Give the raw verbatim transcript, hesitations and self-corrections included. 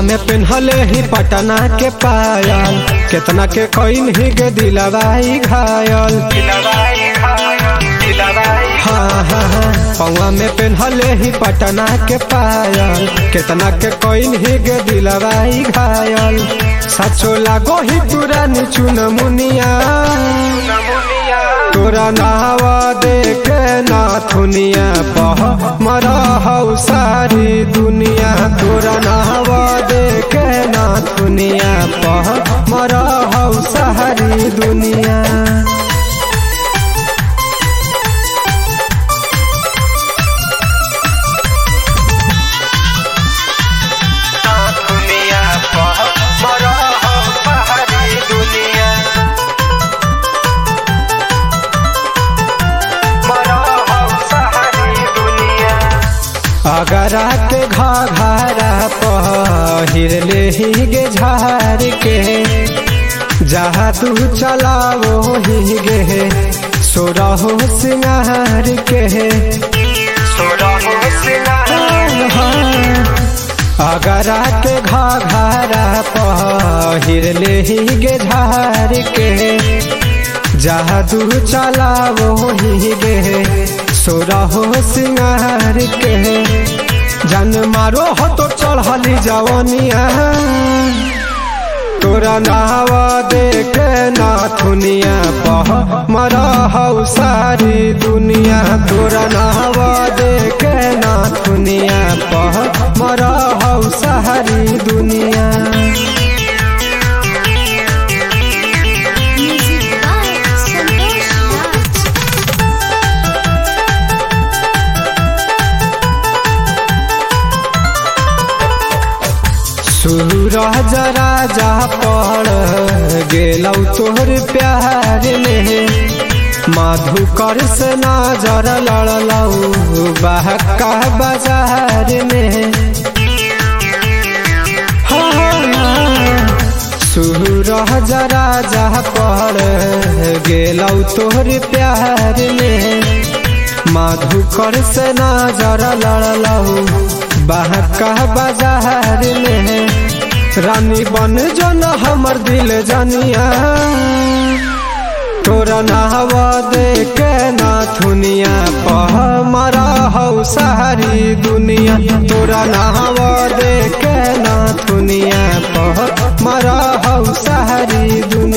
में पिन्हले ही पटना के पायल, केतना के कोइन ही गे दिलवाई घायल। हाँ हाँ हाँ पौआ में पिन्हले ही पटना के पायल, केतना के कोइन ही गे दिलवाई घायल। सचो लागो ही पुरानी चुन मुनिया, तोरा नावा देखे ना थुनिया पह मरा हौ सारी दुनिया। तोरा नावा देखे ना थुनिया पह मरा हौ सारी दुनिया। अगरा के घाघरा पहिर ले ही गे झार के, जहाँ तू चलावो ही गे सोरहो सिंगार के। अगरा के घाघरा पहिर ले ही गे झार के, जहाँ तू चलावो ही गे सोरहो सिंगार के। जन मारो हो तो चढ़ली जवनिया, तोरा नावा देखे ना थुनिया पह मरा हौ सारी दुनिया। तोरा नावा देखे ना थुनिया पह मरा हौ सारी दुनिया। सूरज राजा पड़ गेलौ तोहर प्यार में, मधुकर से नजर लड़लौ बहका बाजार में। सूरज राजा पड़ गेलौ तोहर प्यार में, मधुकर से नजर लड़लौ बहका बाजार में। रानी बन जो न हमर दिल जनिया, तोरा नावा देखे ना थुनिया पह मरा हौ सारी दुनिया। तोरा नावा देखे ना थुनिया पह मरा हौ सारी दुनिया।